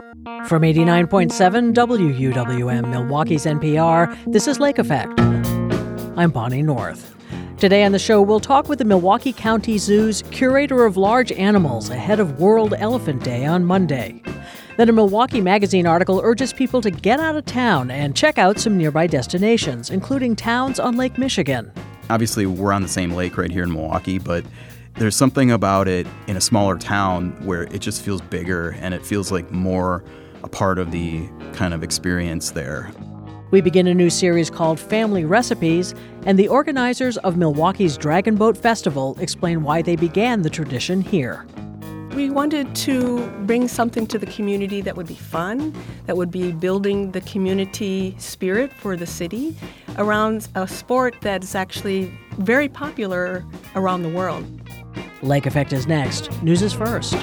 From 89.7 WUWM, Milwaukee's NPR, this is Lake Effect. I'm Bonnie North. Today on the show, we'll talk with the Milwaukee County Zoo's curator of large animals ahead of World Elephant Day on Monday. Then a Milwaukee Magazine article urges people to get out of town and check out some nearby destinations, including towns on Lake Michigan. Obviously, we're on the same lake right here in Milwaukee, but there's something about it in a smaller town where it just feels bigger and it feels like more a part of the kind of experience there. We begin a new series called Family Recipes, and the organizers of Milwaukee's Dragon Boat Festival explain why they began the tradition here. We wanted to bring something to the community that would be fun, that would be building the community spirit for the city around a sport that's actually very popular around the world. Lake Effect is next. News is first.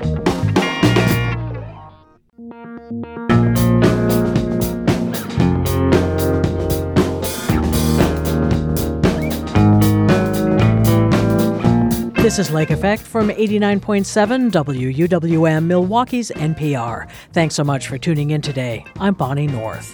This is Lake Effect from 89.7 WUWM, Milwaukee's NPR. Thanks so much for tuning in today. I'm Bonnie North.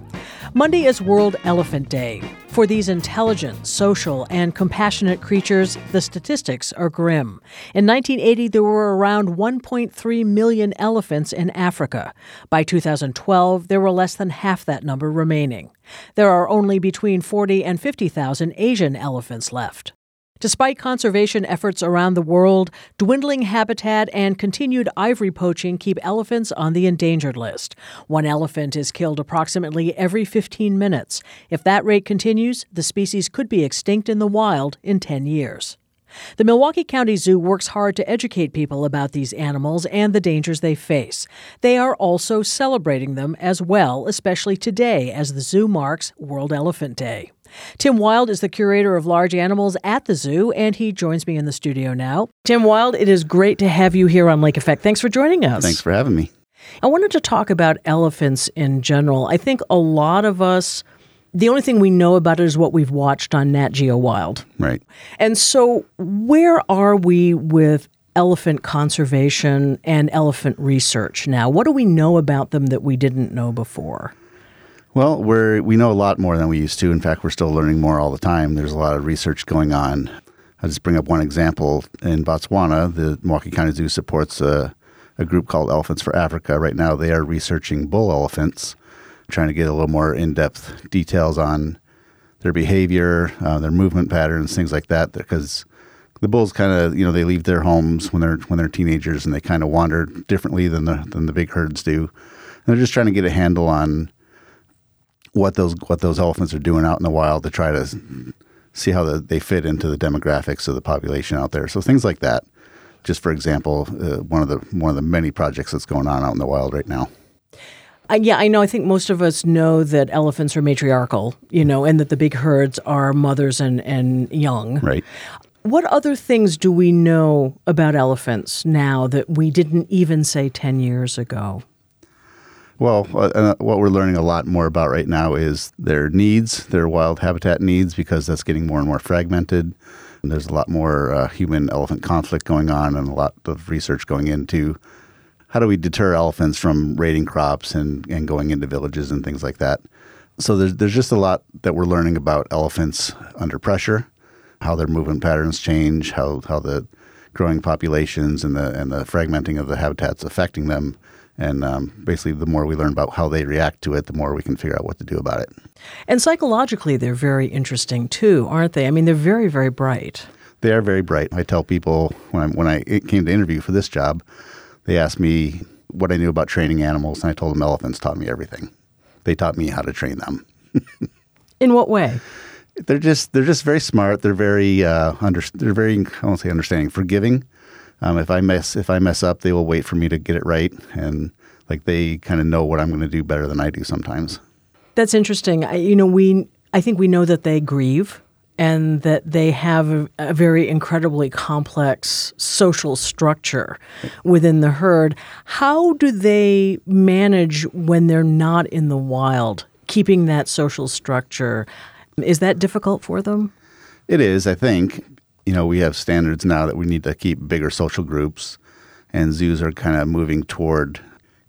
Monday is World Elephant Day. For these intelligent, social, and compassionate creatures, the statistics are grim. In 1980, there were around 1.3 million elephants in Africa. By 2012, there were less than half that number remaining. There are only between 40 and 50,000 Asian elephants left. Despite conservation efforts around the world, dwindling habitat and continued ivory poaching keep elephants on the endangered list. One elephant is killed approximately every 15 minutes. If that rate continues, the species could be extinct in the wild in 10 years. The Milwaukee County Zoo works hard to educate people about these animals and the dangers they face. They are also celebrating them as well, especially today as the zoo marks World Elephant Day. Tim Wild is the curator of large animals at the zoo, and he joins me in the studio now. Tim Wild, it is great to have you here on Lake Effect. Thanks for joining us. Thanks for having me. I wanted to talk about elephants in general. I think a lot of us, the only thing we know about it is what we've watched on Nat Geo Wild. Right. And so where are we with elephant conservation and elephant research now? What do we know about them that we didn't know before? Well, we know a lot more than we used to. In fact, we're still learning more all the time. There's a lot of research going on. I'll just bring up one example. In Botswana, the Milwaukee County Zoo supports a group called Elephants for Africa. Right now, they are researching bull elephants, trying to get a little more in-depth details on their behavior, their movement patterns, things like that. Because the bulls kind of, they leave their homes when they're teenagers, and they kind of wander differently than the big herds do. And they're just trying to get a handle on what those elephants are doing out in the wild to try to see how they fit into the demographics of the population out there. So things like that. Just for example, one of the many projects that's going on out in the wild right now. Yeah, I know. I think most of us know that elephants are matriarchal, and that the big herds are mothers and young. Right. What other things do we know about elephants now that we didn't even say 10 years ago? Well, what we're learning a lot more about right now is their needs, their wild habitat needs, because that's getting more and more fragmented. And there's a lot more human-elephant conflict going on, and a lot of research going into how do we deter elephants from raiding crops and going into villages and things like that. So there's just a lot that we're learning about elephants under pressure, how their movement patterns change, how the growing populations and the fragmenting of the habitats affecting them. And basically, the more we learn about how they react to it, the more we can figure out what to do about it. And psychologically, they're very interesting, too, aren't they? I mean, they're very, very bright. They are very bright. I tell people when I came to interview for this job, they asked me what I knew about training animals, and I told them elephants taught me everything. They taught me how to train them. In what way? They're just very smart. They're very I won't say understanding, forgiving. If I mess up, they will wait for me to get it right, and they kind of know what I'm going to do better than I do sometimes. That's interesting. I think we know that they grieve and that they have a very incredibly complex social structure within the herd. How do they manage when they're not in the wild, keeping that social structure? Is that difficult for them? It is, I think. We have standards now that we need to keep bigger social groups, and zoos are kind of moving toward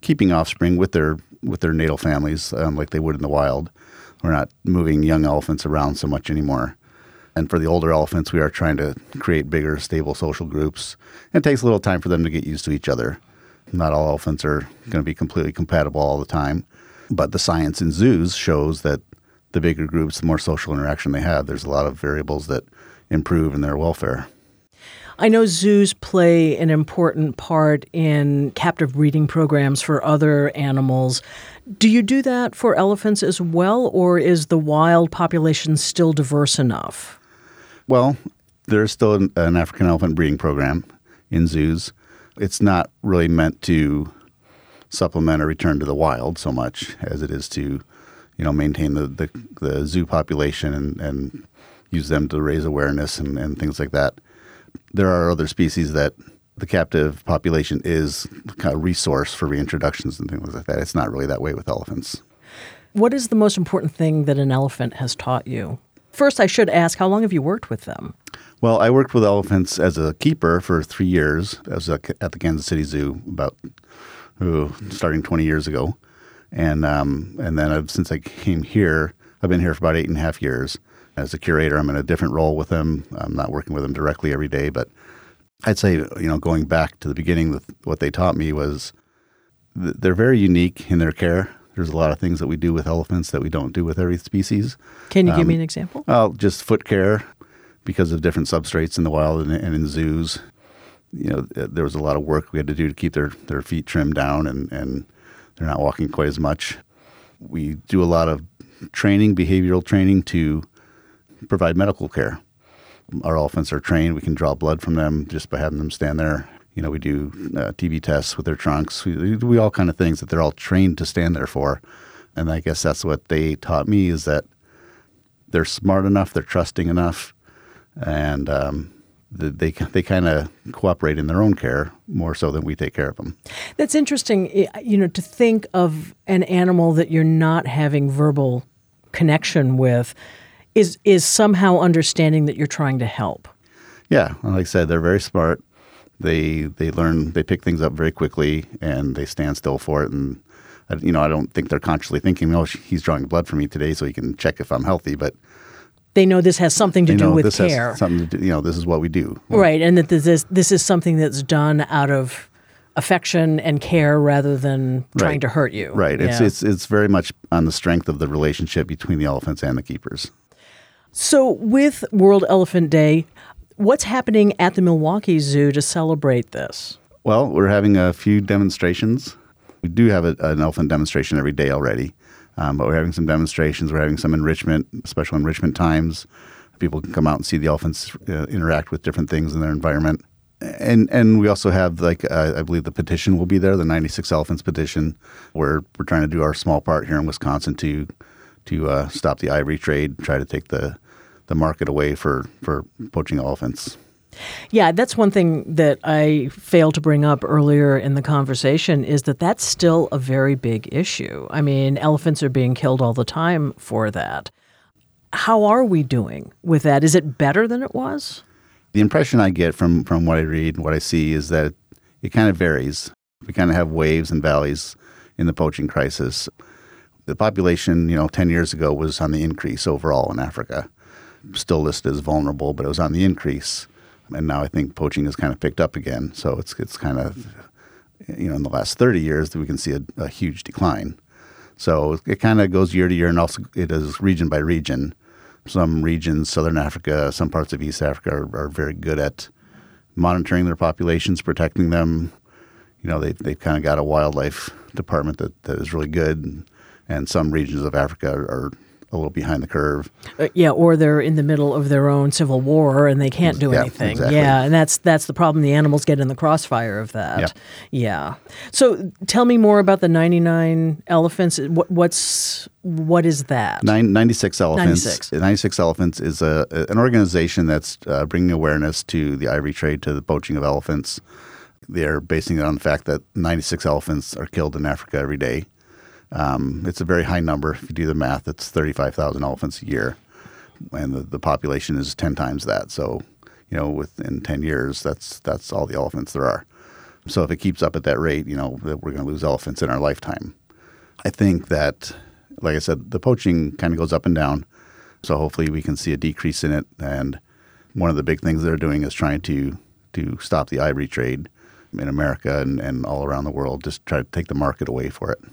keeping offspring with their natal families like they would in the wild. We're not moving young elephants around so much anymore. And for the older elephants, we are trying to create bigger, stable social groups. It takes a little time for them to get used to each other. Not all elephants are going to be completely compatible all the time. But the science in zoos shows that the bigger groups, the more social interaction they have, there's a lot of variables that improve in their welfare. I know zoos play an important part in captive breeding programs for other animals. Do you do that for elephants as well, or is the wild population still diverse enough? Well, there's still an African elephant breeding program in zoos. It's not really meant to supplement or return to the wild so much as it is to, maintain the zoo population and use them to raise awareness and things like that. There are other species that the captive population is kind of resource for reintroductions and things like that. It's not really that way with elephants. What is the most important thing that an elephant has taught you? First, I should ask, how long have you worked with them? Well, I worked with elephants as a keeper for 3 years. I was at the Kansas City Zoo about starting 20 years ago. And then since I came here, I've been here for about 8.5 years. As a curator, I'm in a different role with them. I'm not working with them directly every day, but I'd say, going back to the beginning, what they taught me was they're very unique in their care. There's a lot of things that we do with elephants that we don't do with every species. Can you give me an example? Well, just foot care because of different substrates in the wild and in zoos. There was a lot of work we had to do to keep their feet trimmed down and they're not walking quite as much. We do a lot of behavioral training to provide medical care. Our elephants are trained. We can draw blood from them just by having them stand there. We do TB tests with their trunks. We do all kind of things that they're all trained to stand there for. And I guess that's what they taught me, is that they're smart enough, they're trusting enough, and they kind of cooperate in their own care more so than we take care of them. That's interesting, to think of an animal that you're not having verbal connection with is somehow understanding that you're trying to help. Yeah, like I said, they're very smart. They learn, they pick things up very quickly, and they stand still for it. And I don't think they're consciously thinking, he's drawing blood for me today so he can check if I'm healthy. But they know this has something to do with this care. Has something to do, this is what we do. Right, and that this is something that's done out of affection and care rather than trying to hurt you. Right. Yeah. It's very much on the strength of the relationship between the elephants and the keepers. So with World Elephant Day, what's happening at the Milwaukee Zoo to celebrate this? Well, we're having a few demonstrations. We do have an elephant demonstration every day already, but we're having some demonstrations. We're having some enrichment, special enrichment times. People can come out and see the elephants interact with different things in their environment. And we also have, I believe the petition will be there, the 96 Elephants petition, where we're trying to do our small part here in Wisconsin to stop the ivory trade, try to take the market away for poaching elephants. Yeah, that's one thing that I failed to bring up earlier in the conversation is that that's still a very big issue. I mean, elephants are being killed all the time for that. How are we doing with that? Is it better than it was? The impression I get from what I read and what I see is that it kind of varies. We kind of have waves and valleys in the poaching crisis. The population, 10 years ago was on the increase overall in Africa. Still listed as vulnerable, but it was on the increase. And now I think poaching has kind of picked up again. So it's kind of, in the last 30 years that we can see a huge decline. So it kind of goes year to year, and also it is region by region. Some regions, Southern Africa, some parts of East Africa are very good at monitoring their populations, protecting them. They've kind of got a wildlife department that is really good. And some regions of Africa are a little behind the curve. Or they're in the middle of their own civil war and they can't do anything. Exactly. Yeah, and that's the problem. The animals get in the crossfire of that. Yeah. So tell me more about the 99 elephants. What is that? 96 elephants. 96. 96 Elephants is an organization that's bringing awareness to the ivory trade, to the poaching of elephants. They're basing it on the fact that 96 elephants are killed in Africa every day. It's a very high number. If you do the math, it's 35,000 elephants a year, and the population is 10 times that. So, within 10 years, that's all the elephants there are. So if it keeps up at that rate, that we're going to lose elephants in our lifetime. I think that, like I said, the poaching kind of goes up and down. So hopefully we can see a decrease in it. And one of the big things they're doing is trying to stop the ivory trade in America and all around the world, just try to take the market away for it.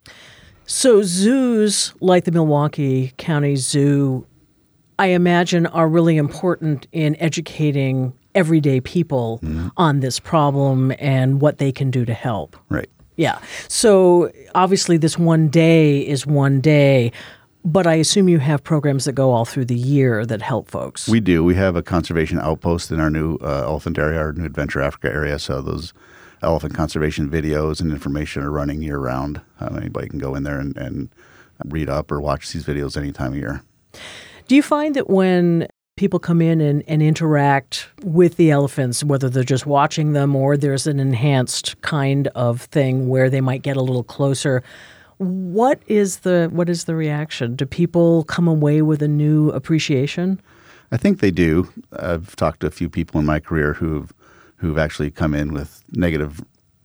So zoos like the Milwaukee County Zoo, I imagine, are really important in educating everyday people on this problem and what they can do to help. Right. Yeah. So obviously this one day is one day, but I assume you have programs that go all through the year that help folks. We do. We have a conservation outpost in our new elephant area, our new Adventure Africa area. So those elephant conservation videos and information are running year-round. Anybody can go in there and read up or watch these videos any time of year. Do you find that when people come in and interact with the elephants, whether they're just watching them or there's an enhanced kind of thing where they might get a little closer, what is the reaction? Do people come away with a new appreciation? I think they do. I've talked to a few people in my career who've actually come in with negative,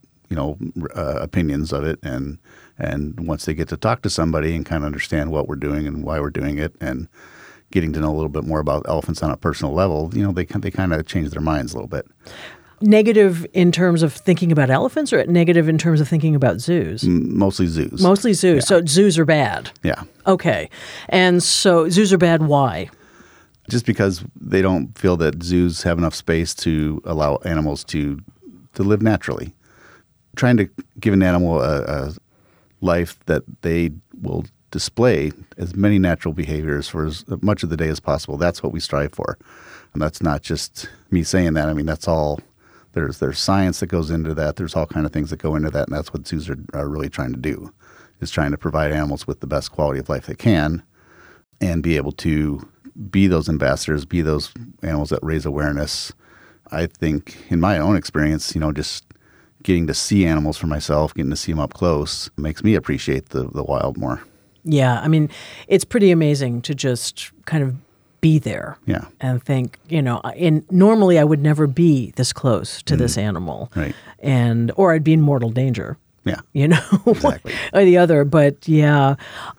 opinions of it, and once they get to talk to somebody and kind of understand what we're doing and why we're doing it, and getting to know a little bit more about elephants on a personal level, they kind of change their minds a little bit. Negative in terms of thinking about elephants, or negative in terms of thinking about zoos? Mostly zoos. Mostly zoos. Yeah. So zoos are bad. Yeah. Okay. And so zoos are bad. Why? Just because they don't feel that zoos have enough space to allow animals to live naturally. Trying to give an animal a life that they will display as many natural behaviors for as much of the day as possible. That's what we strive for. And that's not just me saying that. That's all. There's science that goes into that. There's all kind of things that go into that. And that's what zoos are really trying to do, is trying to provide animals with the best quality of life they can and be able to be those ambassadors, be those animals that raise awareness. I think in my own experience, just getting to see animals for myself, getting to see them up close makes me appreciate the wild more. Yeah. It's pretty amazing to just kind of be there and think, normally I would never be this close to this animal. Right. Or I'd be in mortal danger. Yeah. Exactly. Or the other. But yeah.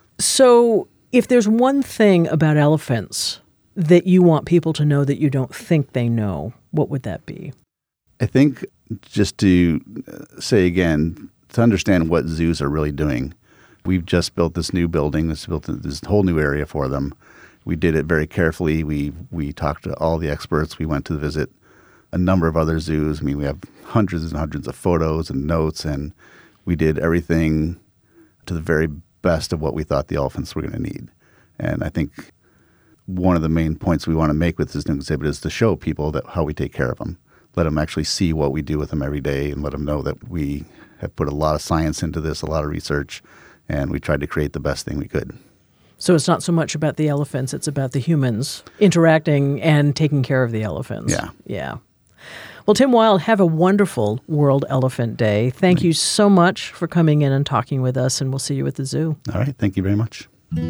So if there's one thing about elephants that you want people to know that you don't think they know, what would that be? I think, just to say again, to understand what zoos are really doing. We've just built this new building, this whole new area for them. We did it very carefully. We talked to all the experts. We went to visit a number of other zoos. We have hundreds and hundreds of photos and notes, and we did everything to the very best of what we thought the elephants were going to need. And I think one of the main points we want to make with this new exhibit is to show people that how we take care of them. Let them actually see what we do with them every day, and let them know that we have put a lot of science into this, a lot of research, and we tried to create the best thing we could. So it's not so much about the elephants, it's about the humans interacting and taking care of the elephants. Yeah. Yeah. Well, Tim Wild, have a wonderful World Elephant Day. Thank you so much for coming in and talking with us, and we'll see you at the zoo. All right. Thank you very much.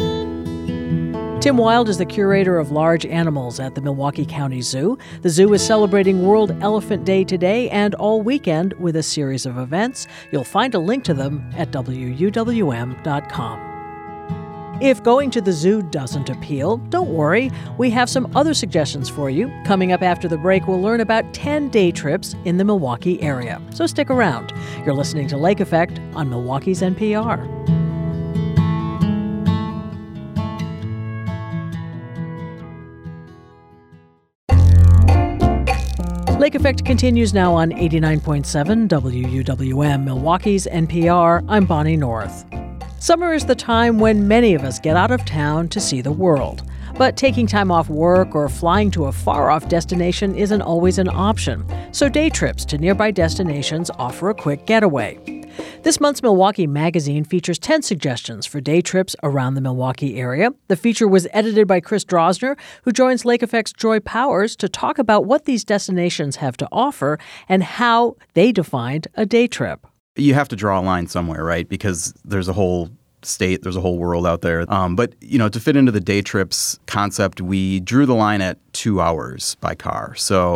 Tim Wild is the curator of large animals at the Milwaukee County Zoo. The zoo is celebrating World Elephant Day today and all weekend with a series of events. You'll find a link to them at WUWM.com. If going to the zoo doesn't appeal, don't worry. We have some other suggestions for you. Coming up after the break, we'll learn about 10 day trips in the Milwaukee area. So stick around. You're listening to Lake Effect on Milwaukee's NPR. Lake Effect continues now on 89.7 WUWM, Milwaukee's NPR. I'm Bonnie North. Summer is the time when many of us get out of town to see the world. But taking time off work or flying to a far-off destination isn't always an option. So day trips to nearby destinations offer a quick getaway. This month's Milwaukee Magazine features 10 suggestions for day trips around the Milwaukee area. The feature was edited by Chris Drosner, who joins Lake Effect's Joy Powers to talk about what these destinations have to offer and how they defined a day trip. You have to draw a line somewhere, right? Because there's a whole state, there's a whole world out there. But, to fit into the day trips concept, we drew the line at 2 hours by car. So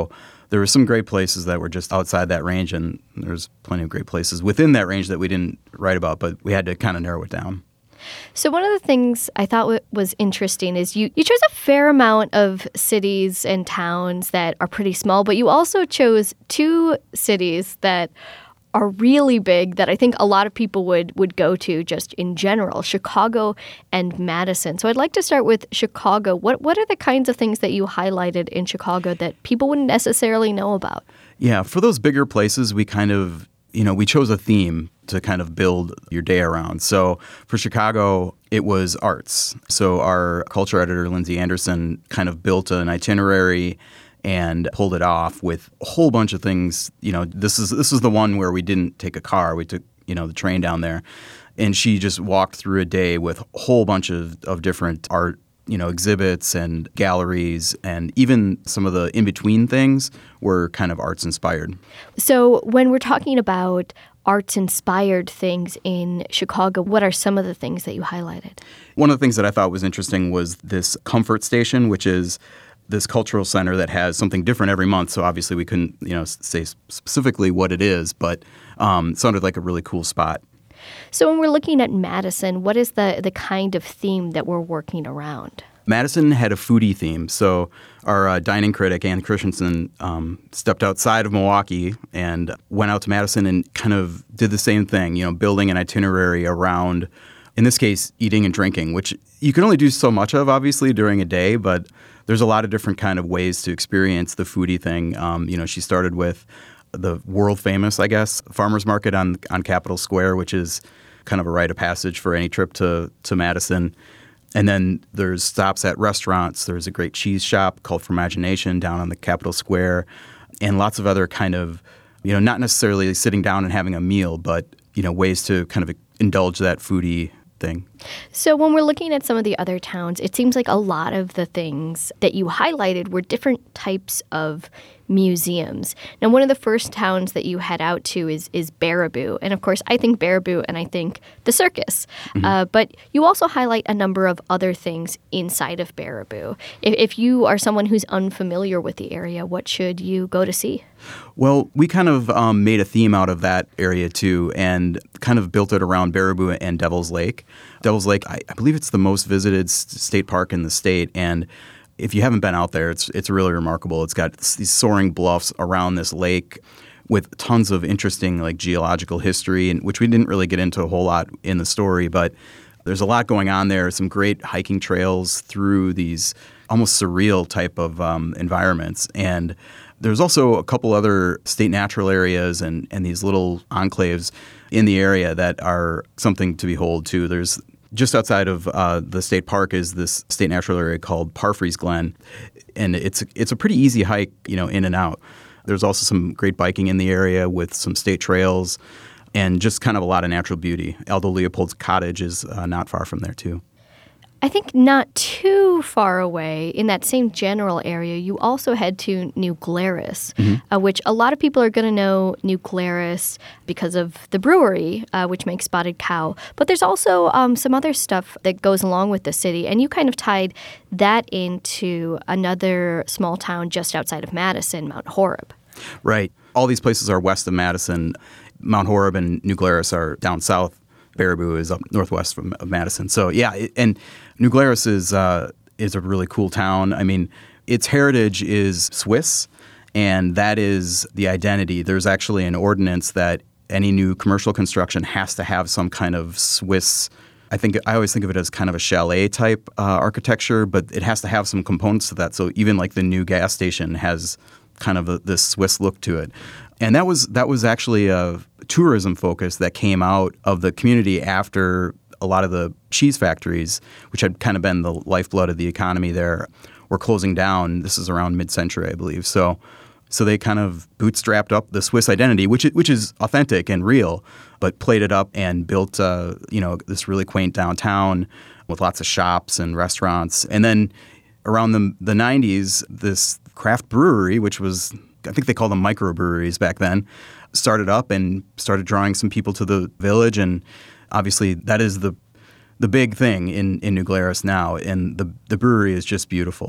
there were some great places that were just outside that range, and there's plenty of great places within that range that we didn't write about, but we had to kind of narrow it down. So one of the things I thought was interesting is you chose a fair amount of cities and towns that are pretty small, but you also chose 2 cities that are really big that I think a lot of people would go to just in general, Chicago and Madison. So I'd like to start with Chicago. What are the kinds of things that you highlighted in Chicago that people wouldn't necessarily know about? Yeah, for those bigger places, we kind of, we chose a theme to kind of build your day around. So for Chicago, it was arts. So our culture editor, Lindsay Anderson, kind of built an itinerary and pulled it off with a whole bunch of things. This is the one where we didn't take a car. We took, the train down there. And she just walked through a day with a whole bunch of different art, exhibits and galleries, and even some of the in-between things were kind of arts inspired. So when we're talking about arts-inspired things in Chicago, what are some of the things that you highlighted? One of the things that I thought was interesting was this Comfort Station, which is this cultural center that has something different every month. So obviously we couldn't, say specifically what it is, but it sounded like a really cool spot. So when we're looking at Madison, what is the kind of theme that we're working around? Madison had a foodie theme. So our dining critic, Ann Christensen, stepped outside of Milwaukee and went out to Madison and kind of did the same thing, building an itinerary around, in this case, eating and drinking, which you can only do so much of, obviously, during a day, but there's a lot of different kind of ways to experience the foodie thing. She started with the world famous, I guess, farmers market on Capitol Square, which is kind of a rite of passage for any trip to Madison. And then there's stops at restaurants. There's a great cheese shop called Fromagination down on the Capitol Square, and lots of other kind of, not necessarily sitting down and having a meal, but, ways to kind of indulge that foodie thing. So when we're looking at some of the other towns, it seems like a lot of the things that you highlighted were different types of museums. Now, one of the first towns that you head out to is Baraboo. And of course, I think Baraboo and I think the circus. Mm-hmm. But you also highlight a number of other things inside of Baraboo. If you are someone who's unfamiliar with the area, what should you go to see? Well, we kind of made a theme out of that area too, and kind of built it around Baraboo and Devil's Lake. Devil's Lake, I believe it's the most visited state park in the state, and if you haven't been out there, it's really remarkable. It's got these soaring bluffs around this lake with tons of interesting geological history, and which we didn't really get into a whole lot in the story, but there's a lot going on there. Some great hiking trails through these almost surreal type of environments. And there's also a couple other state natural areas and these little enclaves in the area that are something to behold too. There's just outside of the state park is this state natural area called Parfrey's Glen, and it's a pretty easy hike, in and out. There's also some great biking in the area with some state trails, and just kind of a lot of natural beauty. Aldo Leopold's cottage is not far from there too. I think not too far away in that same general area, you also head to New Glarus, mm-hmm. Which a lot of people are going to know New Glarus because of the brewery, which makes Spotted Cow. But there's also some other stuff that goes along with the city, and you kind of tied that into another small town just outside of Madison, Mount Horeb. Right. All these places are west of Madison. Mount Horeb and New Glarus are down south. Baraboo is up northwest of Madison. So yeah, and New Glarus is a really cool town. I mean, its heritage is Swiss, and that is the identity. There's actually an ordinance that any new commercial construction has to have some kind of Swiss. I always think of it as kind of a chalet type architecture, but it has to have some components to that. So even the new gas station has kind of this Swiss look to it. And that was actually a tourism focus that came out of the community after a lot of the cheese factories, which had kind of been the lifeblood of the economy there, were closing down. This is around mid-century, I believe. So they kind of bootstrapped up the Swiss identity, which is authentic and real, but played it up and built this really quaint downtown with lots of shops and restaurants. And then around the 90s, this craft brewery, which was, I think they called them microbreweries back then, started up and started drawing some people to the village. And obviously that is the big thing in New Glarus now. And the brewery is just beautiful.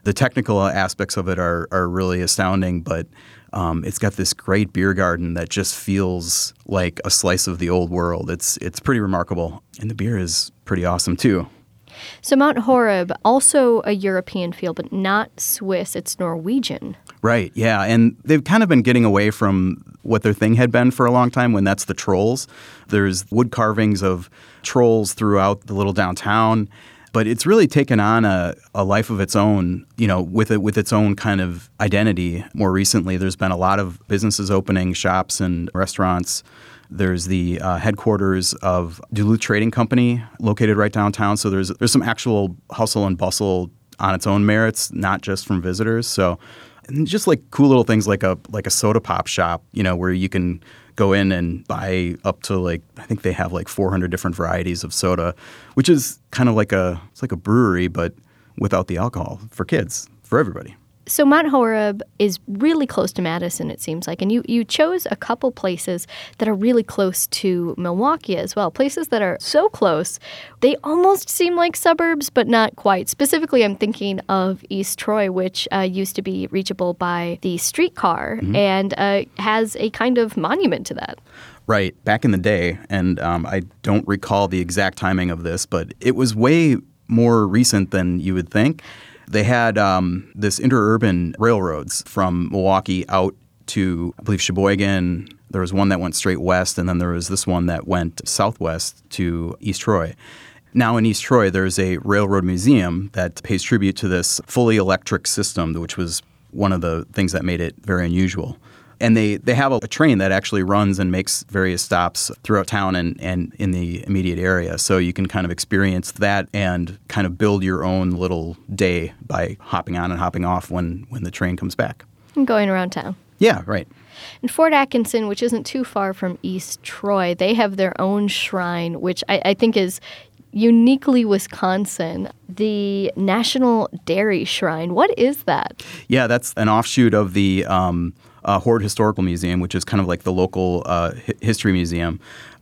The technical aspects of it are really astounding, but it's got this great beer garden that just feels like a slice of the old world. It's pretty remarkable, and the beer is pretty awesome too. So Mount Horeb, also a European feel, but not Swiss. It's Norwegian. Right, yeah. And they've kind of been getting away from what their thing had been for a long time, when that's the trolls. There's wood carvings of trolls throughout the little downtown. But it's really taken on a life of its own, with its own kind of identity. More recently, there's been a lot of businesses opening, shops and restaurants. There's the headquarters of Duluth Trading Company located right downtown. So there's some actual hustle and bustle on its own merits, not just from visitors. So and just like cool little things like a soda pop shop, where you can go in and buy up to I think they have 400 different varieties of soda, which is kind of it's like a brewery, but without the alcohol for kids, for everybody. So Mount Horeb is really close to Madison, it seems like. And you chose a couple places that are really close to Milwaukee as well. Places that are so close, they almost seem like suburbs, but not quite. Specifically, I'm thinking of East Troy, which used to be reachable by the streetcar and has a kind of monument to that. Right. Back in the day, and I don't recall the exact timing of this, but it was way more recent than you would think. They had this interurban railroads from Milwaukee out to, I believe, Sheboygan. There was one that went straight west, and then there was this one that went southwest to East Troy. Now in East Troy, there's a railroad museum that pays tribute to this fully electric system, which was one of the things that made it very unusual. And they have a train that actually runs and makes various stops throughout town and in the immediate area. So you can kind of experience that and kind of build your own little day by hopping on and hopping off when the train comes back. And going around town. Yeah, right. And Fort Atkinson, which isn't too far from East Troy, they have their own shrine, which I think is uniquely Wisconsin, the National Dairy Shrine. What is that? Yeah, that's an offshoot of the Hoard Historical Museum, which is kind of like the local history museum.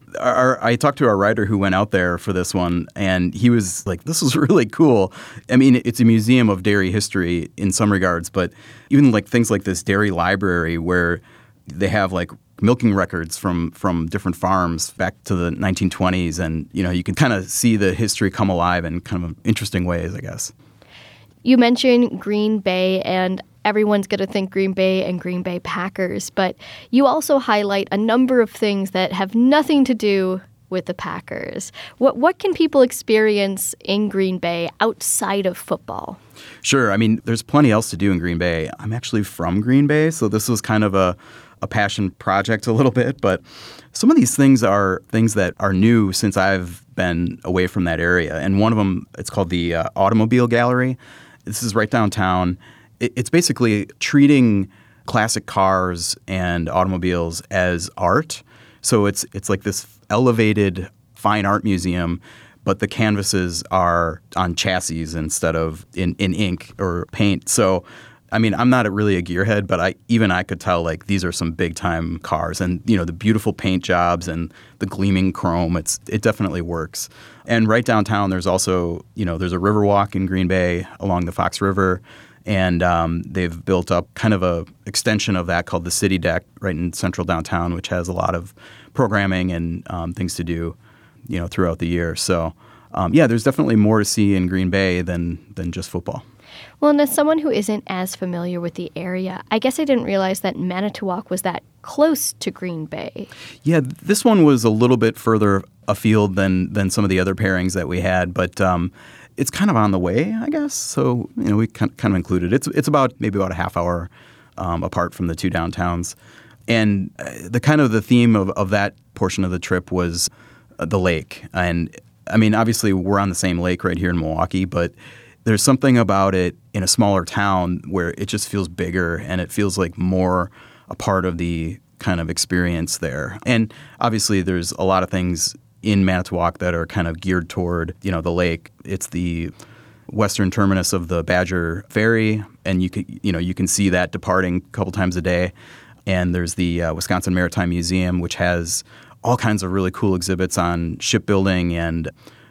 I talked to our writer who went out there for this one, and he was like, this is really cool. I mean, it's a museum of dairy history in some regards, but even like things like this dairy library where they have like milking records from different farms back to the 1920s, and you can kind of see the history come alive in kind of interesting ways, I guess. You mentioned Green Bay, and everyone's going to think Green Bay and Green Bay Packers, but you also highlight a number of things that have nothing to do with the Packers. What can people experience in Green Bay outside of football? Sure. I mean, there's plenty else to do in Green Bay. I'm actually from Green Bay, so this was kind of a passion project a little bit, but some of these things are things that are new since I've been away from that area. And one of them, it's called the Automobile Gallery. This is right downtown. It's basically treating classic cars and automobiles as art. So it's like this elevated fine art museum, but the canvases are on chassis instead of in ink or paint. So, I mean, I'm not really a gearhead, but I could tell like these are some big time cars, and the beautiful paint jobs and the gleaming chrome. It definitely works. And right downtown, there's also there's a river walk in Green Bay along the Fox River. And they've built up kind of a extension of that called the City Deck right in central downtown, which has a lot of programming and things to do, throughout the year. So, there's definitely more to see in Green Bay than just football. Well, and as someone who isn't as familiar with the area, I guess I didn't realize that Manitowoc was that close to Green Bay. Yeah, this one was a little bit further afield than some of the other pairings that we had, but it's kind of on the way, I guess. So, we kind of included it. It's maybe about a half hour apart from the two downtowns. And the theme of that portion of the trip was the lake. And I mean, obviously we're on the same lake right here in Milwaukee, but there's something about it in a smaller town where it just feels bigger and it feels like more a part of the kind of experience there. And obviously there's a lot of things in Manitowoc that are kind of geared toward, the lake. It's the western terminus of the Badger Ferry, and you can see that departing a couple times a day. And there's the Wisconsin Maritime Museum, which has all kinds of really cool exhibits on shipbuilding and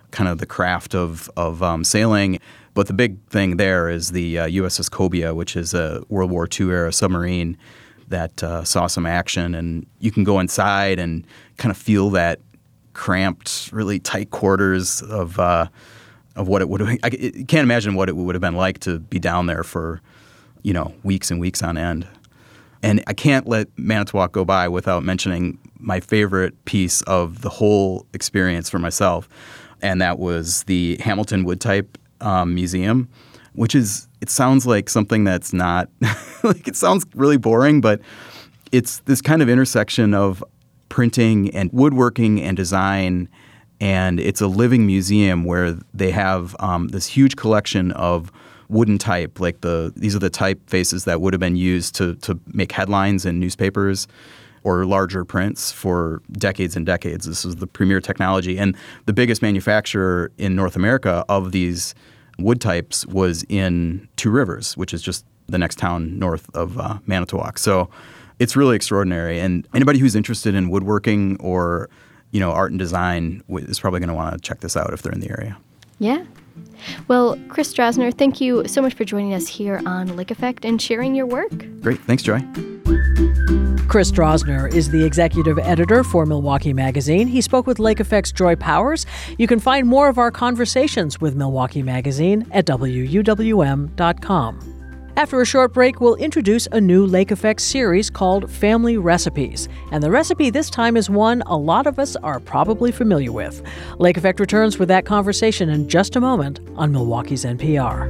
kind of the craft of sailing. But the big thing there is the USS Cobia, which is a World War II era submarine that saw some action. And you can go inside and kind of feel that cramped, really tight quarters of what it would have. I can't imagine what it would have been like to be down there for, weeks and weeks on end. And I can't let Manitowoc go by without mentioning my favorite piece of the whole experience for myself, and that was the Hamilton Woodtype Museum, which it sounds like something that's not it sounds really boring, but it's this kind of intersection of printing and woodworking and design, and it's a living museum where they have this huge collection of wooden type, like these are the typefaces that would have been used to make headlines in newspapers or larger prints for decades and decades. This is the premier technology. And the biggest manufacturer in North America of these wood types was in Two Rivers, which is just the next town north of Manitowoc. So it's really extraordinary. And anybody who's interested in woodworking or, art and design is probably going to want to check this out if they're in the area. Yeah. Well, Chris Strasner, thank you so much for joining us here on Lake Effect and sharing your work. Great. Thanks, Joy. Chris Strasner is the executive editor for Milwaukee Magazine. He spoke with Lake Effect's Joy Powers. You can find more of our conversations with Milwaukee Magazine at WUWM.com. After a short break, we'll introduce a new Lake Effect series called Family Recipes. And the recipe this time is one a lot of us are probably familiar with. Lake Effect returns with that conversation in just a moment on Milwaukee's NPR.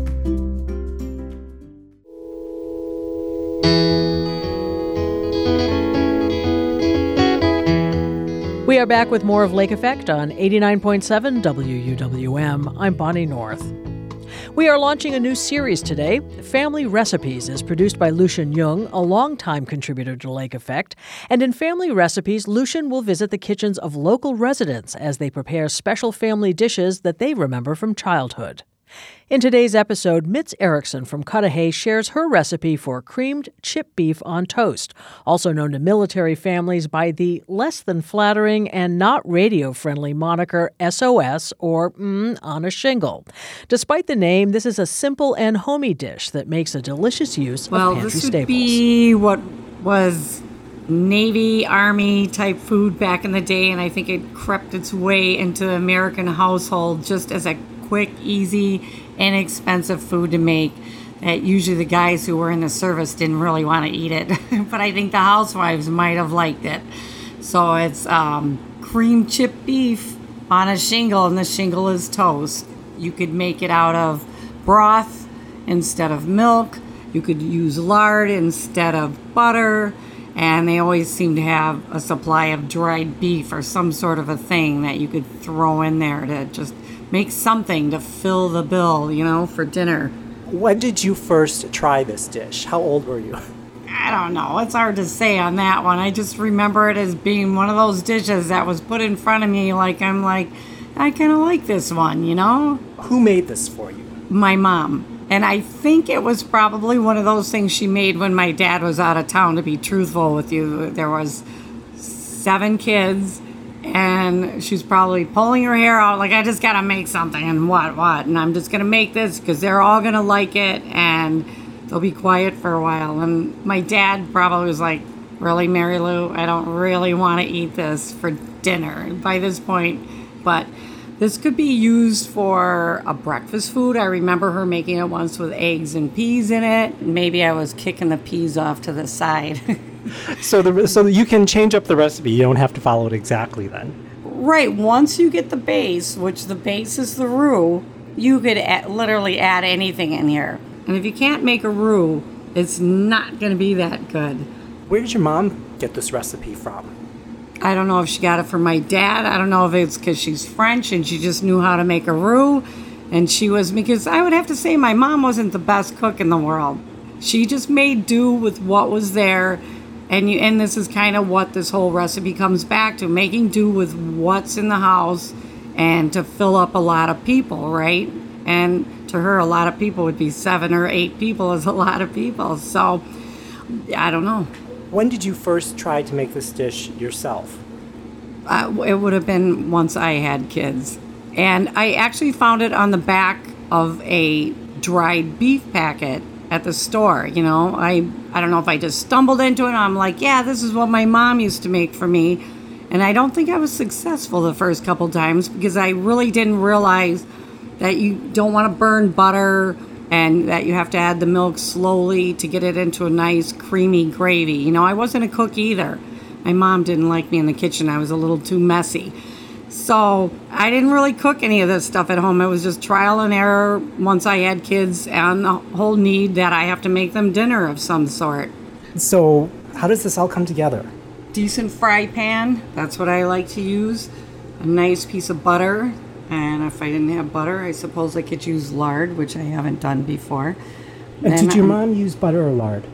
We are back with more of Lake Effect on 89.7 WUWM. I'm Bonnie North. We are launching a new series today. Family Recipes is produced by Lucian Jung, a longtime contributor to Lake Effect. And in Family Recipes, Lucian will visit the kitchens of local residents as they prepare special family dishes that they remember from childhood. In today's episode, Mitz Erickson from Cudahy shares her recipe for creamed chip beef on toast, also known to military families by the less than flattering and not radio-friendly moniker SOS or on a shingle. Despite the name, this is a simple and homey dish that makes a delicious use of pantry staples. Well, this would be what was Navy, Army type food back in the day, and I think it crept its way into the American household just as a quick, easy, inexpensive food to make that usually the guys who were in the service didn't really want to eat it. But I think the housewives might have liked it. So it's cream chip beef on a shingle, and the shingle is toast. You could make it out of broth instead of milk. You could use lard instead of butter. And they always seem to have a supply of dried beef or some sort of a thing that you could throw in there to just make something to fill the bill, for dinner. When did you first try this dish? How old were you? I don't know. It's hard to say on that one. I just remember it as being one of those dishes that was put in front of me I kind of like this one, Who made this for you? My mom. And I think it was probably one of those things she made when my dad was out of town, to be truthful with you. There was 7 kids, and she's probably pulling her hair out, I just got to make something, and what, and I'm just going to make this because they're all going to like it, and they'll be quiet for a while. And my dad probably was like, really, Mary Lou, I don't really want to eat this for dinner by this point, but this could be used for a breakfast food. I remember her making it once with eggs and peas in it. Maybe I was kicking the peas off to the side. So you can change up the recipe. You don't have to follow it exactly then. Right. Once you get the base, which the base is the roux, you could literally add anything in here. And if you can't make a roux, it's not going to be that good. Where did your mom get this recipe from? I don't know if she got it from my dad. I don't know if it's because she's French and she just knew how to make a roux. And because I would have to say my mom wasn't the best cook in the world. She just made do with what was there. And this is kind of what this whole recipe comes back to, making do with what's in the house and to fill up a lot of people, right? And to her, a lot of people would be 7 or 8 people is a lot of people. So, I don't know. When did you first try to make this dish yourself? It would have been once I had kids. And I actually found it on the back of a dried beef packet at the store. You know, I don't know if I just stumbled into it. I'm like, yeah, this is what my mom used to make for me. And I don't think I was successful the first couple times because I really didn't realize that you don't want to burn butter and that you have to add the milk slowly to get it into a nice creamy gravy. You know, I wasn't a cook either. My mom didn't like me in the kitchen. I was a little too messy. So I didn't really cook any of this stuff at home. It was just trial and error once I had kids and the whole need that I have to make them dinner of some sort. So how does this all come together? Decent fry pan, that's what I like to use. A nice piece of butter. And if I didn't have butter, I suppose I could use lard, which I haven't done before. And did your mom use butter or lard?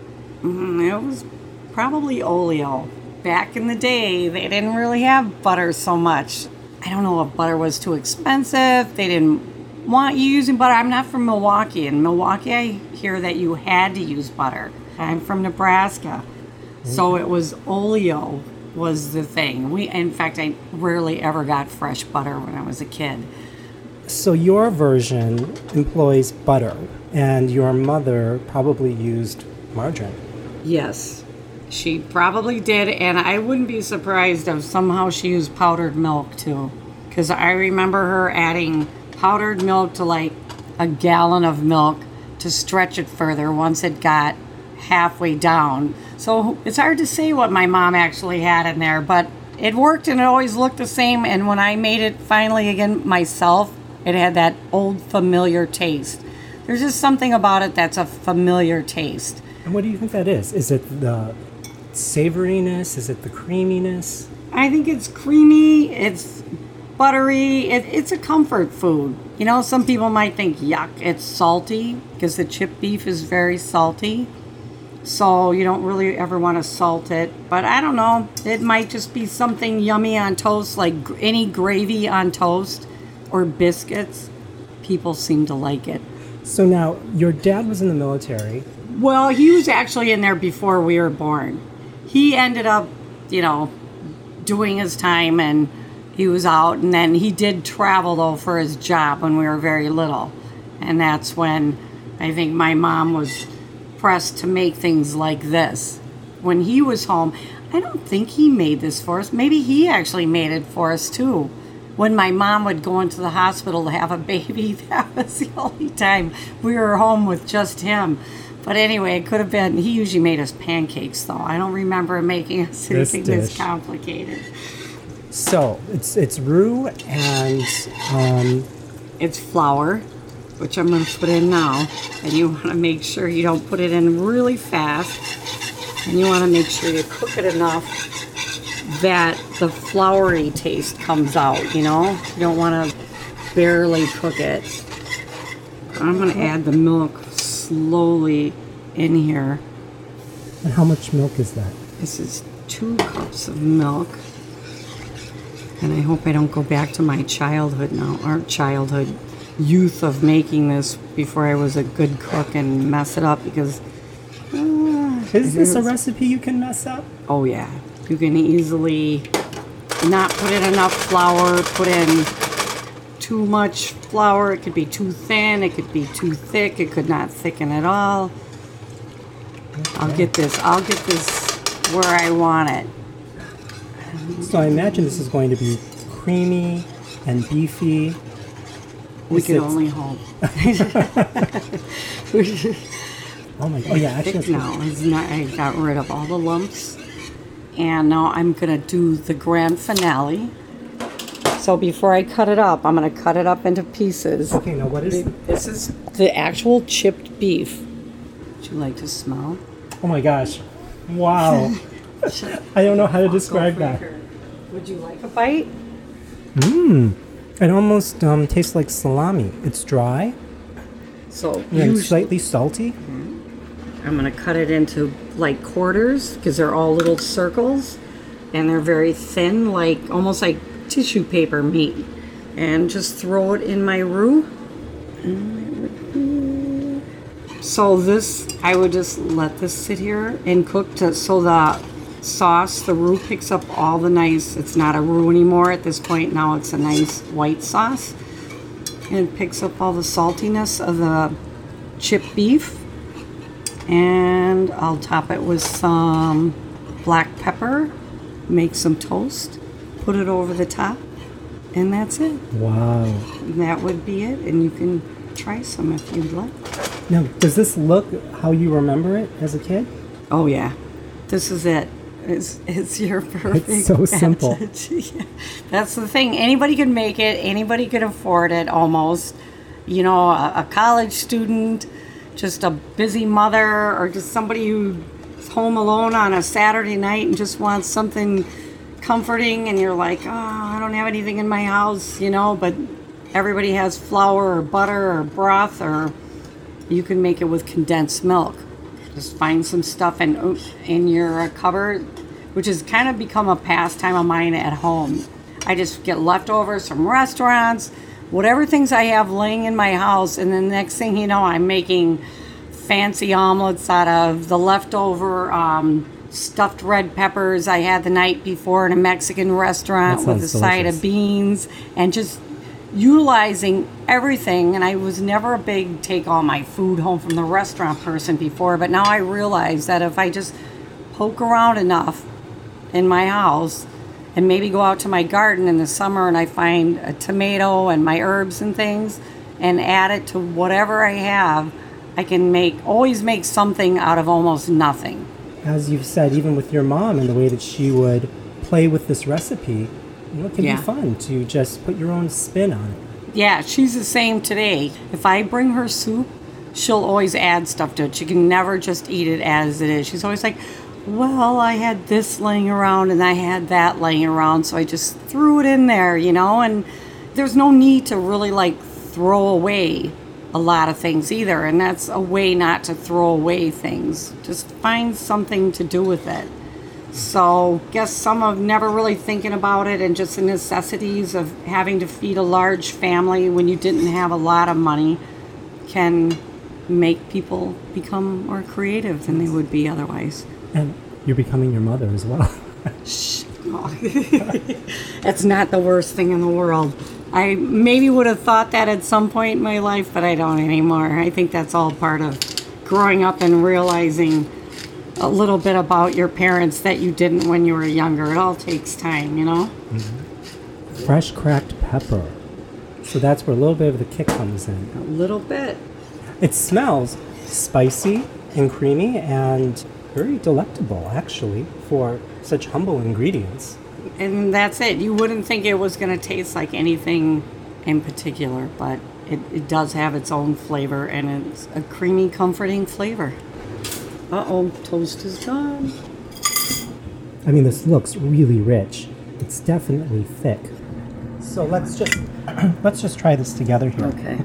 It was probably oleo. Back in the day, they didn't really have butter so much. I don't know if butter was too expensive. They didn't want you using butter. I'm not from Milwaukee. In Milwaukee, I hear that you had to use butter. I'm from Nebraska. So it was oleo was the thing. In fact, I rarely ever got fresh butter when I was a kid. So your version employs butter, and your mother probably used margarine. Yes, she probably did, and I wouldn't be surprised if somehow she used powdered milk too, because I remember her adding powdered milk to like a gallon of milk to stretch it further once it got halfway down. So it's hard to say what my mom actually had in there, but it worked and it always looked the same. And when I made it finally again myself, it had that old familiar taste. There's just something about it that's a familiar taste. And what do you think that is? Is it the savoriness? Is it the creaminess? I think it's creamy, it's buttery, it's a comfort food. You know, some people might think, yuck, it's salty, because the chipped beef is very salty. So you don't really ever want to salt it. But I don't know, it might just be something yummy on toast, like any gravy on toast or biscuits. People seem to like it. So now, your dad was in the military. Well, he was actually in there before we were born. He ended up, you know, doing his time and he was out. And then he did travel, though, for his job when we were very little. And that's when I think my mom was pressed to make things like this. When he was home, I don't think he made this for us. Maybe he actually made it for us, too. When my mom would go into the hospital to have a baby, that was the only time we were home with just him. But anyway, it could have been, he usually made us pancakes, though. I don't remember him making us anything this complicated. So, it's roux and... It's flour, which I'm going to put in now. And you want to make sure you don't put it in really fast. And you want to make sure you cook it enough that the floury taste comes out, you know? You don't want to barely cook it. I'm going to add the milk slowly in here. And how much milk is that? This is 2 cups of milk. And I hope I don't go back to my childhood now, our childhood youth of making this before I was a good cook and mess it up because... Is this a recipe you can mess up? Oh yeah. You can easily not put in enough flour, put in too much flour. It could be too thin, it could be too thick, it could not thicken at all. Okay. I'll get this where I want it. So I imagine this is going to be creamy and beefy. We can only hope. Oh my god. Oh yeah, actually now. I got rid of all the lumps. And now I'm going to do the grand finale. So before I cut it up, I'm going to cut it up into pieces. Okay, now what is... This is the actual chipped beef. Would you like to smell? Oh my gosh. Wow. I don't know how to describe that. Would you like a bite? It almost tastes like salami. It's dry. So and slightly salty. I'm going to cut it into like quarters because they're all little circles and they're very thin, like almost like tissue paper meat. And just throw it in my roux. So this, I would just let this sit here and cook so the sauce. The roux picks up all the nice, it's not a roux anymore at this point. Now it's a nice white sauce. And it picks up all the saltiness of the chipped beef. And I'll top it with some black pepper, make some toast, put it over the top, and that's it. Wow. That would be it, and you can try some if you'd like. Now, does this look how you remember it as a kid? Oh yeah, this is it. It's your perfect. It's so simple. Yeah. That's the thing. Anybody can make it. Anybody can afford it. Almost. You know, a college student, just a busy mother, or just somebody who's home alone on a Saturday night and just wants something comforting, and you're like, oh, I don't have anything in my house, you know, but everybody has flour or butter or broth, or you can make it with condensed milk. Just find some stuff in your cupboard, which has kind of become a pastime of mine at home. I just get leftovers from restaurants, whatever things I have laying in my house, and then next thing you know, I'm making fancy omelets out of the leftover stuffed red peppers I had the night before in a Mexican restaurant with a side of beans, and just utilizing everything. And I was never a big take all my food home from the restaurant person before, but now I realize that if I just poke around enough in my house and maybe go out to my garden in the summer and I find a tomato and my herbs and things and add it to whatever I have, I can always make something out of almost nothing. As you've said, even with your mom and the way that she would play with this recipe, you know, it can be fun to just put your own spin on it. Yeah, she's the same today. If I bring her soup, she'll always add stuff to it. She can never just eat it as it is. She's always like, well, I had this laying around and I had that laying around, so I just threw it in there, you know, and there's no need to really like throw away a lot of things either, and that's a way not to throw away things. Just find something to do with it. So guess some of never really thinking about it and just the necessities of having to feed a large family when you didn't have a lot of money can make people become more creative than they would be otherwise. And you're becoming your mother as well. Shh. Oh. That's not the worst thing in the world. I maybe would have thought that at some point in my life, but I don't anymore. I think that's all part of growing up and realizing a little bit about your parents that you didn't when you were younger. It all takes time, you know? Mm-hmm. Fresh cracked pepper. So that's where a little bit of the kick comes in. A little bit. It smells spicy and creamy and very delectable, actually, for such humble ingredients. And that's it. You wouldn't think it was going to taste like anything in particular, but it does have its own flavor, and it's a creamy, comforting flavor. Uh-oh, toast is gone. I mean, this looks really rich. It's definitely thick. So let's just try this together here. Okay.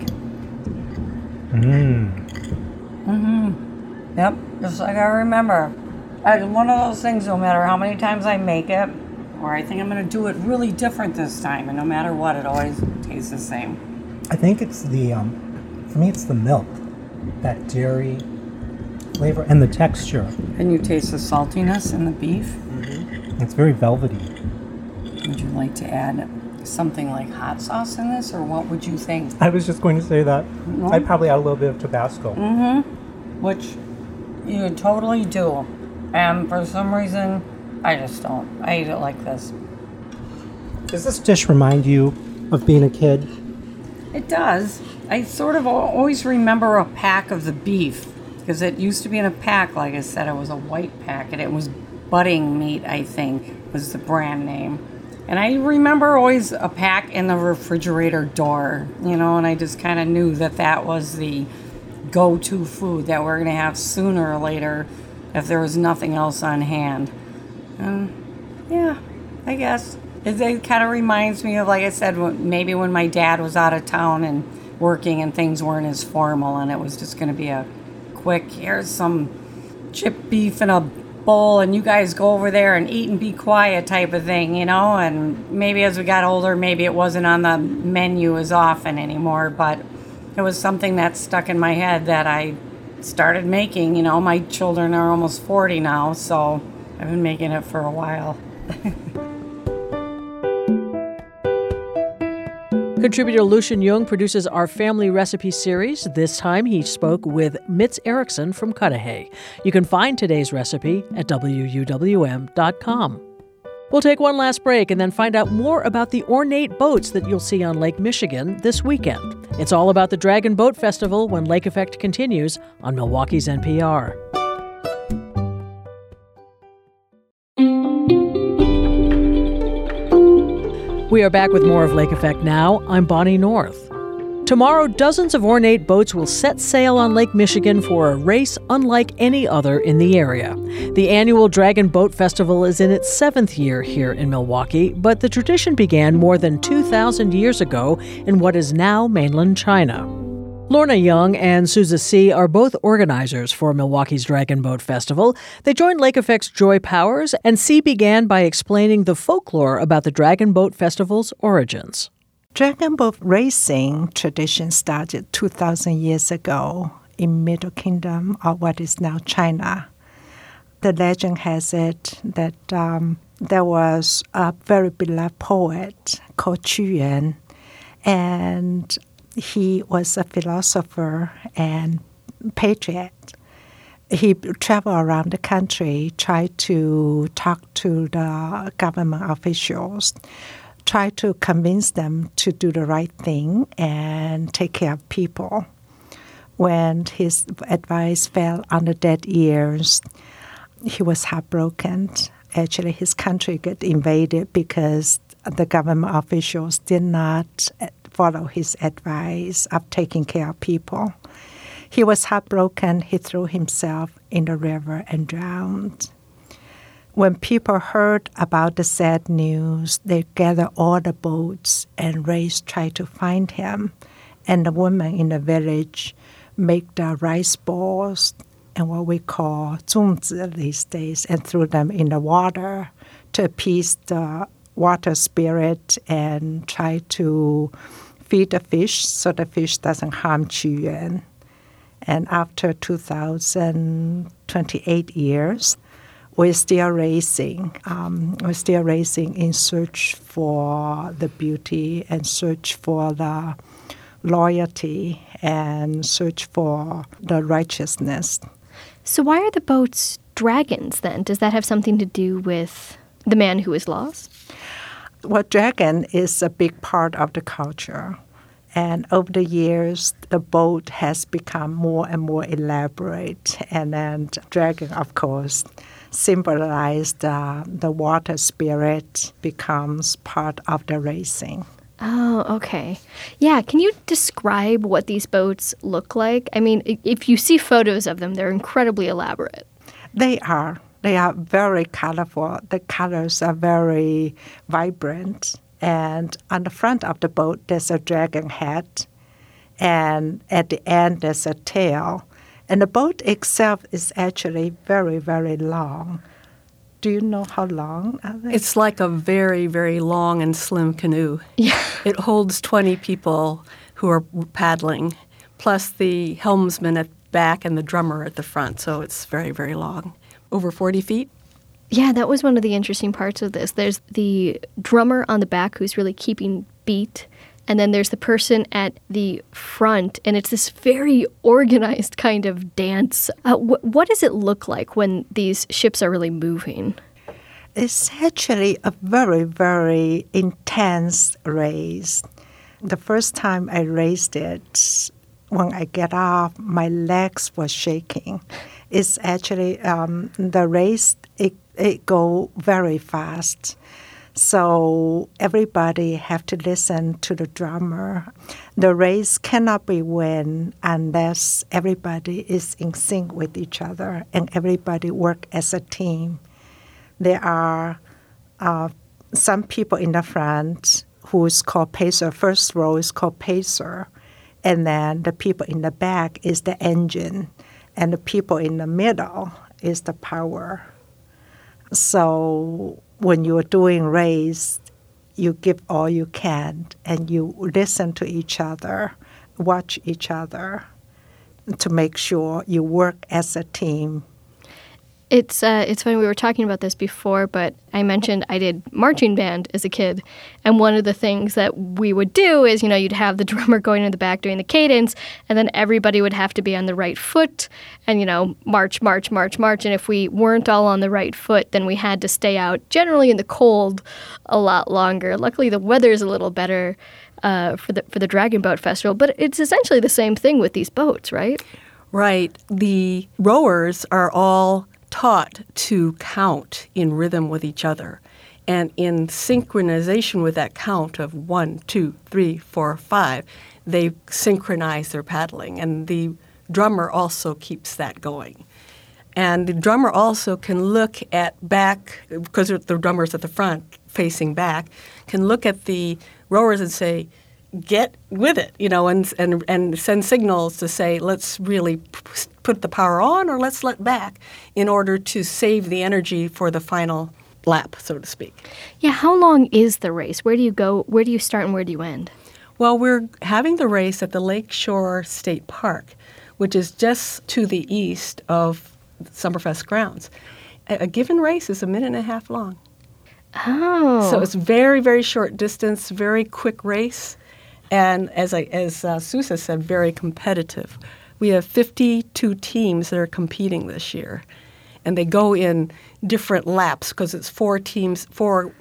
Yep, just like I remember. It's one of those things, no matter how many times I make it, or I think I'm going to do it really different this time, and no matter what, it always tastes the same. I think it's the, for me, it's the milk, that dairy flavor, and the texture. And you taste the saltiness in the beef. Mm-hmm. It's very velvety. Would you like to add something like hot sauce in this, or what would you think? I was just going to say that. Mm-hmm. I'd probably add a little bit of Tabasco. Mm-hmm. Which you totally do. And for some reason, I just don't. I eat it like this. Does this dish remind you of being a kid? It does. I sort of always remember a pack of the beef, because it used to be in a pack. Like I said, it was a white pack, and it was Budding Meat, I think, was the brand name. And I remember always a pack in the refrigerator door, you know, and I just kind of knew that that was the go-to food that we're going to have sooner or later if there was nothing else on hand. Yeah, I guess. It kind of reminds me of, like I said, maybe when my dad was out of town and working and things weren't as formal, and it was just going to be a quick, here's some chipped beef in a bowl, and you guys go over there and eat and be quiet type of thing, you know? And maybe as we got older, maybe it wasn't on the menu as often anymore, but it was something that stuck in my head that I started making. You know, my children are almost 40 now, so I've been making it for a while. Contributor Lucian Jung produces our family recipe series. This time he spoke with Mitz Erickson from Cudahy. You can find today's recipe at WUWM.com. We'll take one last break and then find out more about the ornate boats that you'll see on Lake Michigan this weekend. It's all about the Dragon Boat Festival when Lake Effect continues on Milwaukee's NPR. We are back with more of Lake Effect now. I'm Bonnie North. Tomorrow, dozens of ornate boats will set sail on Lake Michigan for a race unlike any other in the area. The annual Dragon Boat Festival is in its 7th year here in Milwaukee, but the tradition began more than 2,000 years ago in what is now mainland China. Lorna Young and Souza C. are both organizers for Milwaukee's Dragon Boat Festival. They joined Lake Effect's Joy Powers, and C. began by explaining the folklore about the Dragon Boat Festival's origins. Dragon boat racing tradition started 2,000 years ago in Middle Kingdom, or what is now China. The legend has it that there was a very beloved poet called Qu Yuan, and he was a philosopher and patriot. He traveled around the country, tried to talk to the government officials, tried to convince them to do the right thing and take care of people. When his advice fell on the dead ears, he was heartbroken. Actually, his country got invaded because the government officials did not follow his advice of taking care of people. He was heartbroken. He threw himself in the river and drowned. When people heard about the sad news, they gathered all the boats and raced, tried to find him. And the women in the village make the rice balls and what we call 粽子 these days and threw them in the water to appease the water spirit and try to feed the fish so the fish doesn't harm Qu Yuan. And after 2,028 years, we're still racing. We're still racing in search for the beauty and search for the loyalty and search for the righteousness. So why are the boats dragons then? Does that have something to do with the man who was lost? Well, dragon is a big part of the culture. And over the years, the boat has become more and more elaborate. And then dragon, of course, symbolized the water spirit becomes part of the racing. Oh, okay. Yeah, can you describe what these boats look like? I mean, if you see photos of them, they're incredibly elaborate. They are. They are very colorful. The colors are very vibrant. And on the front of the boat, there's a dragon head. And at the end, there's a tail. And the boat itself is actually very, very long. Do you know how long are they? It's like a very, very long and slim canoe. Yeah. It holds 20 people who are paddling, plus the helmsman at the back and the drummer at the front. So it's very, very long. Over 40 feet. Yeah, that was one of the interesting parts of this. There's the drummer on the back who's really keeping beat, and then there's the person at the front, and it's this very organized kind of dance. What does it look like when these ships are really moving? It's actually a very, very intense race. The first time I raced it, when I get off, my legs were shaking. It's actually the race, it go very fast. So everybody have to listen to the drummer. The race cannot be won unless everybody is in sync with each other and everybody work as a team. There are some people in the front who is called pacer. First row is called pacer. And then the people in the back is the engine. And the people in the middle is the power. So when you're doing race, you give all you can and you listen to each other, watch each other to make sure you work as a team. It's funny, we were talking about this before, but I mentioned I did marching band as a kid. And one of the things that we would do is, you'd have the drummer going in the back doing the cadence, and then everybody would have to be on the right foot and, march, march, march, march. And if we weren't all on the right foot, then we had to stay out, generally in the cold, a lot longer. Luckily, the weather's a little better for the Dragon Boat Festival, but it's essentially the same thing with these boats, right? Right. The rowers are all taught to count in rhythm with each other and in synchronization with that count of 1, 2, 3, 4, 5. They synchronize their paddling, and the drummer also keeps that going. And the drummer also can look at back, because the drummer's at the front facing back, can look at the rowers and say, get with it, and send signals to say, let's really put the power on or let's let back in order to save the energy for the final lap, so to speak. Yeah, how long is the race? Where do you go? Where do you start and where do you end? Well, we're having the race at the Lakeshore State Park, which is just to the east of Summerfest grounds. A given race is 1.5 minutes long. Oh. So it's very, very short distance, very quick race. And as Susa said, very competitive. We have 52 teams that are competing this year, and they go in different laps because it's 4 teams, four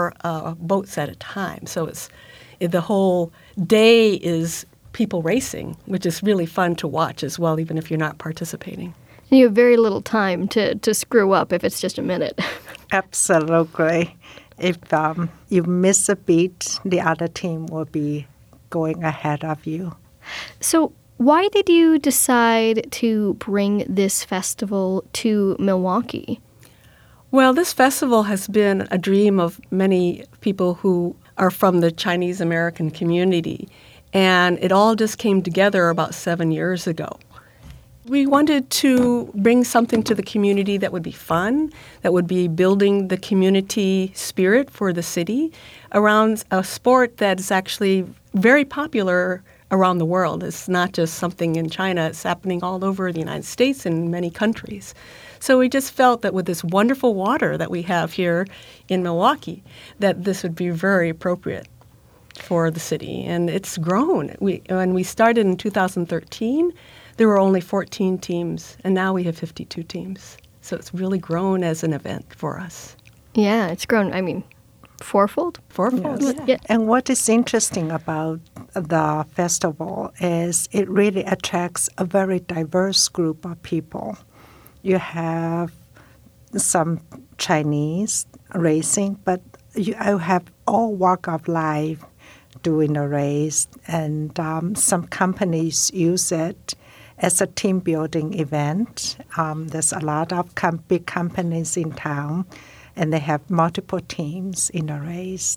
boats at a time. So the whole day is people racing, which is really fun to watch as well, even if you're not participating. And you have very little time to screw up if it's just a minute. Absolutely. If you miss a beat, the other team will be going ahead of you. So why did you decide to bring this festival to Milwaukee? Well, this festival has been a dream of many people who are from the Chinese American community, and it all just came together about 7 years ago. We wanted to bring something to the community that would be fun, that would be building the community spirit for the city around a sport that's actually very popular around the world. It's not just something in China. It's happening all over the United States and many countries. So we just felt that with this wonderful water that we have here in Milwaukee, that this would be very appropriate for the city. And it's grown. When we started in 2013, there were only 14 teams, and now we have 52 teams. So it's really grown as an event for us. Yeah, it's grown, fourfold? Fourfold, yes. yeah. And what is interesting about the festival is it really attracts a very diverse group of people. You have some Chinese racing, but you have all walk of life doing a race, and some companies use it as a team building event. There's a lot of big companies in town, and they have multiple teams in a race.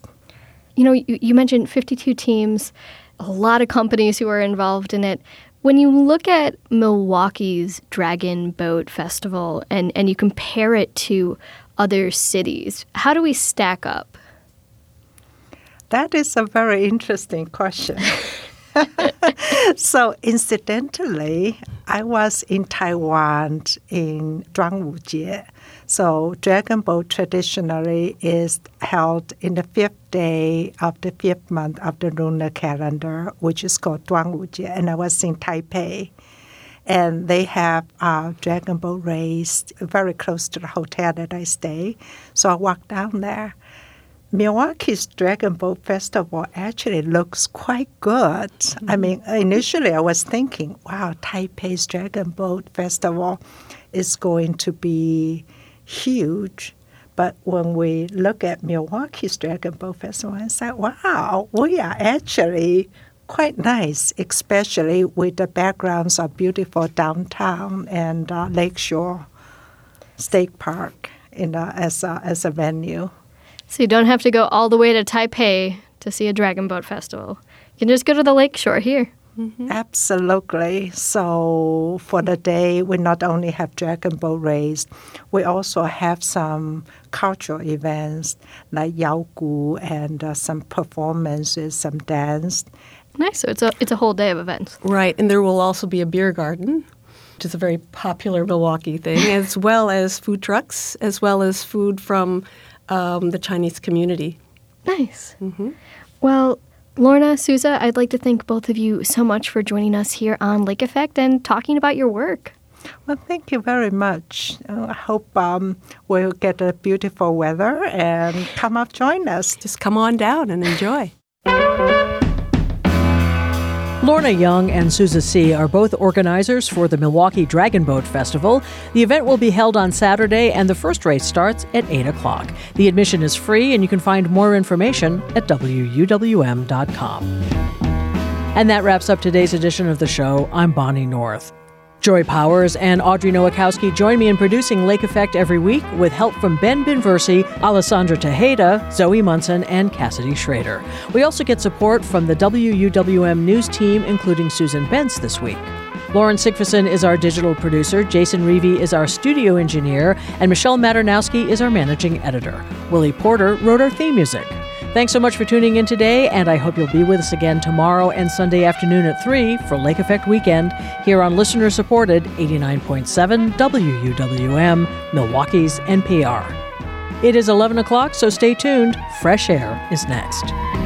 You mentioned 52 teams, a lot of companies who are involved in it. When you look at Milwaukee's Dragon Boat Festival and you compare it to other cities, how do we stack up? That is a very interesting question. So incidentally, I was in Taiwan in Zhuangwujie. So Dragon Boat traditionally is held in the 5th day of the 5th month of the lunar calendar, which is called Zhuangwujie. And I was in Taipei. And they have a Dragon Boat race very close to the hotel that I stay. So I walked down there. Milwaukee's Dragon Boat Festival actually looks quite good. Mm-hmm. Initially I was thinking, wow, Taipei's Dragon Boat Festival is going to be huge. But when we look at Milwaukee's Dragon Boat Festival, I said, wow, we are actually quite nice, especially with the backgrounds of beautiful downtown and Lakeshore State Park as a venue. So you don't have to go all the way to Taipei to see a Dragon Boat Festival. You can just go to the Lakeshore here. Mm-hmm. Absolutely. So for the day, we not only have Dragon Boat race, we also have some cultural events like Yaogu and some performances, some dance. Nice. So it's a whole day of events. Right. And there will also be a beer garden which is a very popular Milwaukee thing, as well as food trucks, as well as food from the Chinese community. Nice. Well, Lorna, Souza, I'd like to thank both of you so much for joining us here on Lake Effect and talking about your work. Well, thank you very much. I hope we'll get a beautiful weather and come up, join us. Just come on down and enjoy. Lorna Young and Souza See are both organizers for the Milwaukee Dragon Boat Festival. The event will be held on Saturday, and the first race starts at 8 o'clock. The admission is free, and you can find more information at WUWM.com. And that wraps up today's edition of the show. I'm Bonnie North. Joy Powers and Audrey Nowakowski join me in producing Lake Effect every week with help from Ben Binversi, Alessandra Tejeda, Zoe Munson, and Cassidy Schrader. We also get support from the WUWM News team, including Susan Bentz this week. Lauren Sigfuson is our digital producer, Jason Reevey is our studio engineer, and Michelle Maternowski is our managing editor. Willie Porter wrote our theme music. Thanks so much for tuning in today, and I hope you'll be with us again tomorrow and Sunday afternoon at 3 for Lake Effect Weekend here on listener-supported 89.7 WUWM, Milwaukee's NPR. It is 11 o'clock, so stay tuned. Fresh Air is next.